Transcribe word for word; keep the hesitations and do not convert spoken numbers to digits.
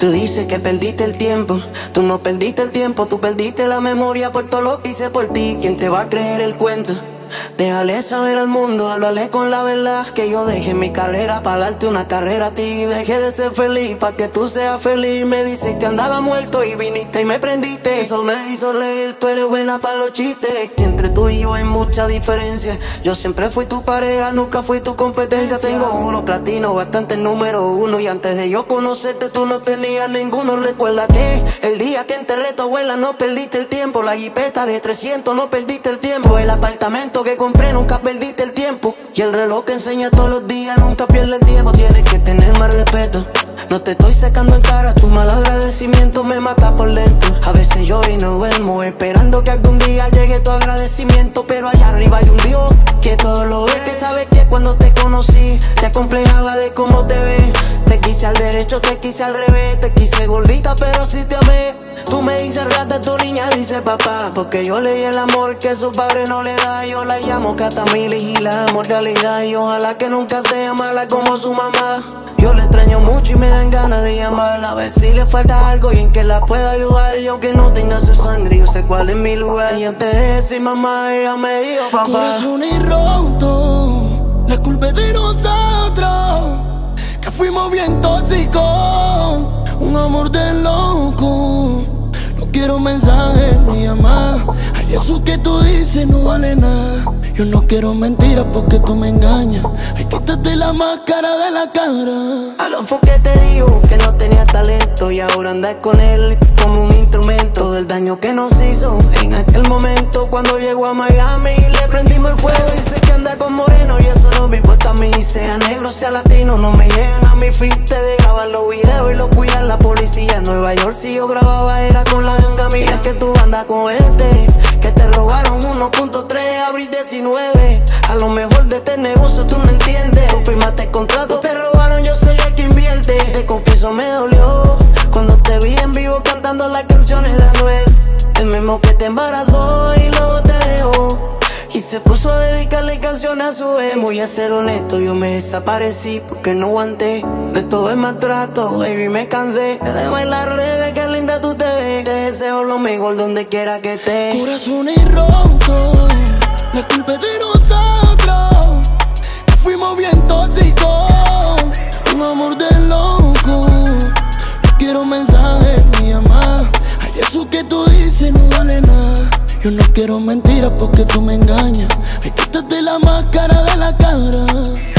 Tú dices que perdiste el tiempo, tú no perdiste el tiempo, tú perdiste la memoria por todo lo que hice por ti. ¿Quién te va a creer el cuento? Déjale saber al mundo, háblale con la verdad, que yo dejé mi carrera para darte una carrera a ti. Dejé de ser feliz para que tú seas feliz. Me dices que andaba muerto y viniste y me prendiste. Eso me hizo leer, tú eres buena para los chistes. Que entre tú y yo hay mucha diferencia. Yo siempre fui tu pareja, nunca fui tu competencia. Tengo oro platino, bastante número uno. Y antes de yo conocerte tú no tenías ninguno. Recuerda que el día que enterré a tu abuela no perdiste el tiempo. La jipeta de trescientos no perdiste el tiempo. El apartamento que compré nunca perdiste el tiempo. Y el reloj que enseña todos los días nunca pierde el tiempo. Tienes que tener más respeto. No te estoy secando en cara, tu mal agradecimiento me mata por dentro. A veces lloro y no duermo, esperando que algún día llegue tu agradecimiento. Pero allá arriba hay un Dios que todo lo ve, que sabe que cuando te conocí te acomplejaba de cómo te ves. Te quise al derecho, te quise al revés, te quise gordita pero sí te amé. Tú me dices rata, tu niña dice papá, porque yo le di el amor que su padre no le da. Yo la llamo Catamiles y la amo en realidad. Y ojalá que nunca sea mala como su mamá. Yo la extraño mucho y me dan ganas de llamarla, a ver si le falta algo y en que la pueda ayudar. Y aunque no tenga su sangre, yo sé cuál es mi lugar. Y antes de decir mamá, ella me dijo papá. Corazón y roto, la culpa es de nosotros, que fuimos bien tóxicos, un amor de loco. No quiero mensajes ni llamar, ay, eso que tú dices no vale nada. Yo no quiero mentiras porque tú me engañas. Ay, quítate la máscara de la cara. A lo fue que te digo que no tenía talento y ahora andas con él como un instrumento del daño que nos hizo en aquel momento cuando llegó a Miami y le prendimos el fuego. Dice que anda con moreno y eso no me importa a mí. Sea negro, sea latino, no me llegan a mi fuiste de grabar los videos y los cuidan la policía. En Nueva York si yo grababa era con la ganga mía. Que tú andas con este, que te robaron uno punto tres abril diecinueve. A lo mejor de este negocio tú no entiendes. Tú firmaste el contrato, te robaron, yo soy el que invierte. Te confieso me dolió cuando te vi en vivo cantando las canciones de Anuel. El mismo que te embarazó y luego te dejó y se puso a dedicarle canciones a su ex. Voy a ser honesto, yo me desaparecí porque no aguanté de todo el maltrato, baby, me cansé de bailar redes, qué linda tú te ves. Te deseo lo mejor donde quiera que estés. Corazón y roto, la culpa es de nosotros, que fuimos bien tóxicos, un amor de loco. No quiero mensajes ni llamar, ay, eso que tú dices no vale nada. Yo no quiero mentiras porque tú me engañas. Ay, quítate la máscara de la cara.